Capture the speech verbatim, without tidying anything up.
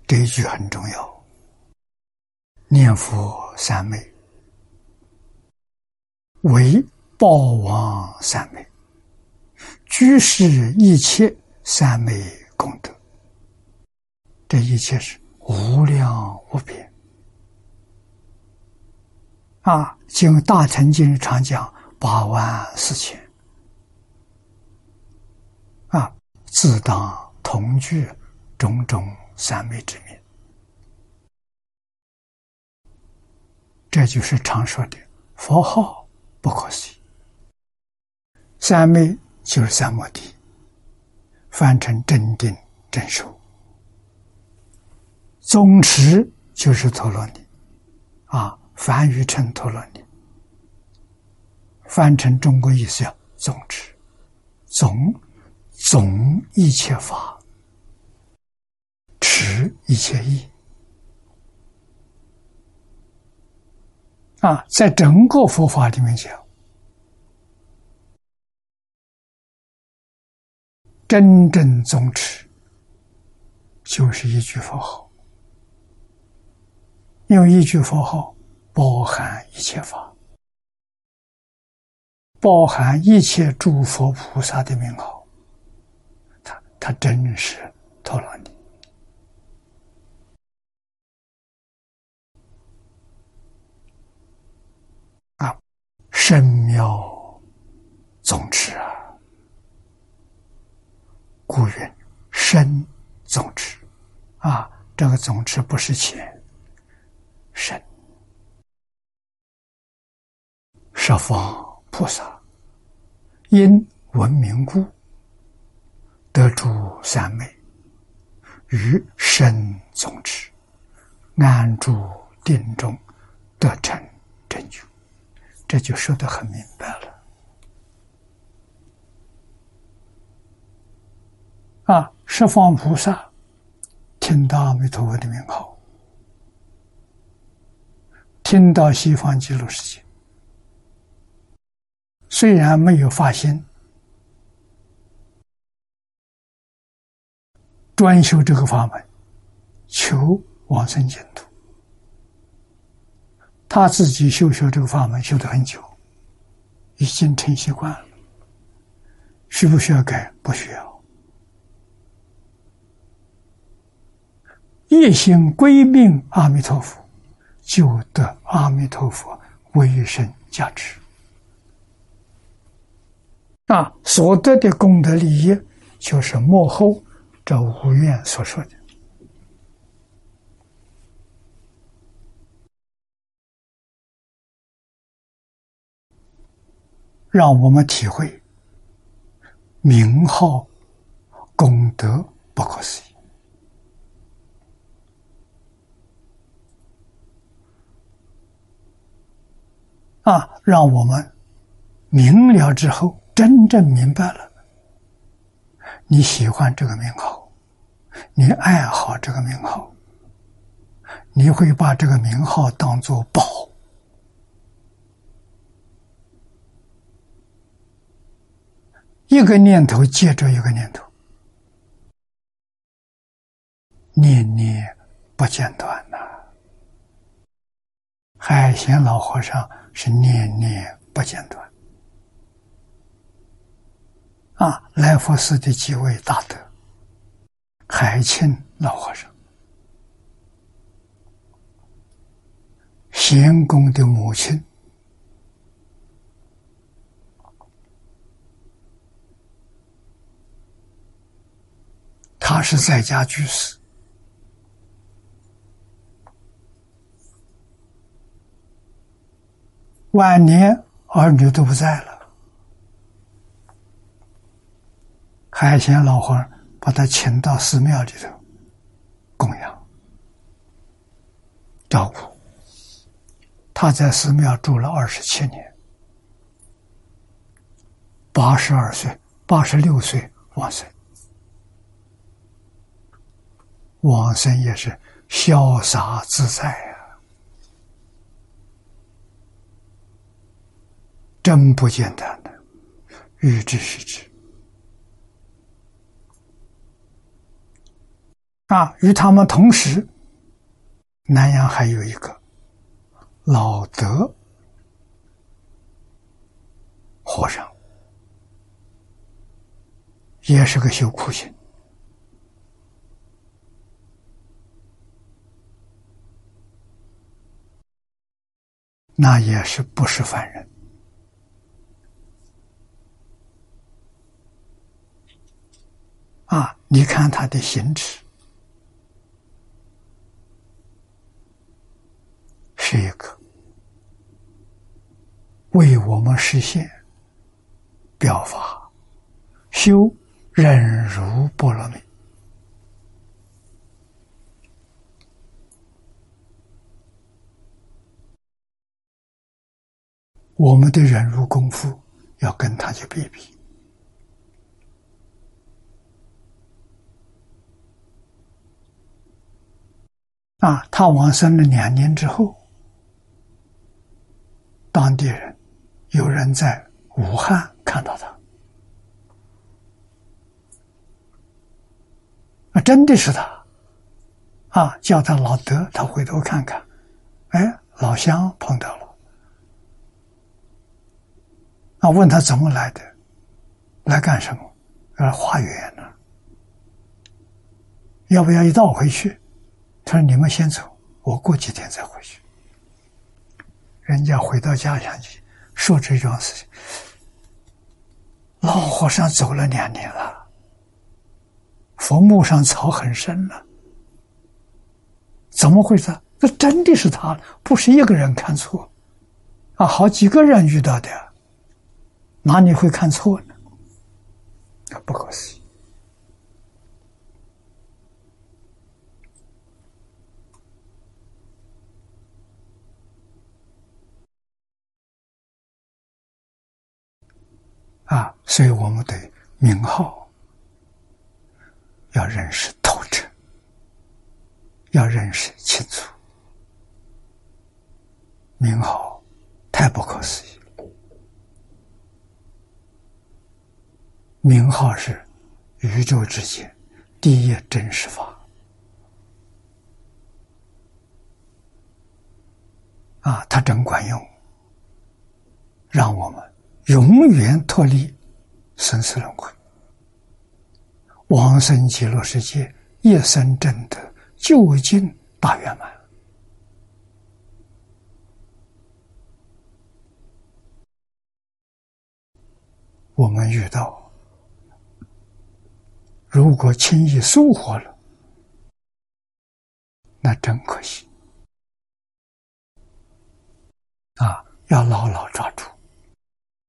这一句很重要。念佛三昧，为报王三昧，居士一切三昧功德。这一切是无量无边啊！经大乘经常讲八万四千啊，自当同具种种三昧之名。这就是常说的佛号不可思议。三昧就是三摩地，翻成正定正受。宗持就是陀罗尼啊，翻译成陀罗尼，翻成中国意思叫宗持，总总一切法，持一切义啊，在整个佛法里面讲，真正宗持就是一句佛号，因为一句佛号包含一切法，包含一切诸佛菩萨的名号，它它真是陀罗尼啊，深妙宗持啊，故云深宗持啊，这个宗持不是浅，深。十方菩萨因闻名故，得诸三昧，于深宗持，安住定中，得成真觉。这就说得很明白了啊！十方菩萨听到阿弥陀佛的名号，听到西方极乐世界，虽然没有发心专修这个法门，求往生净土，他自己修修这个法门修得很久，已经成习惯了，需不需要改？不需要。一心归命阿弥陀佛，就得阿弥陀佛威神加持啊！所得的功德利益，就是末后这无愿所说的。让我们体会名号功德不可思议啊！让我们明了之后，真正明白了，你喜欢这个名号，你爱好这个名号，你会把这个名号当作宝，一个念头接着一个念头，念念不间断呐、啊。海贤老和尚是念念不间断啊！来佛寺的几位大德，海清老和尚，贤公的母亲他是在家居士，晚年儿女都不在了，海贤老和尚把他请到寺庙里头供养照顾。他在寺庙住了二十七年，八十二岁、八十六岁往生。往生也是潇洒自在啊，真不简单的，欲知是知。 啊，与他们同时，南阳还有一个老德和尚，也是个修苦行。那也是不是凡人啊！你看他的行持，是一个为我们实现表法修忍辱波罗蜜。我们的忍辱功夫要跟他去比比。啊，他往生了两年之后，当地人有人在武汉看到他，啊，真的是他，啊，叫他老德，他回头看看，哎，老乡碰到了。啊，问他怎么来的，来干什么？来化缘呢？要不要一道回去？他说：“你们先走，我过几天再回去。”人家回到家乡去说这桩事情，老和尚走了两年了，坟墓上草很深了，怎么回事？这真的是他，不是一个人看错，啊，好几个人遇到的。哪里会看错呢？不可思议！啊，所以我们对名号要认识透彻，要认识清楚。名号太不可思议。名号是宇宙之间第一真实法啊，它真管用，让我们永远脱离生死轮回，往生极乐世界，一生证得究竟大圆满。我们遇到如果轻易疏忽了，那真可惜啊！要牢牢抓住。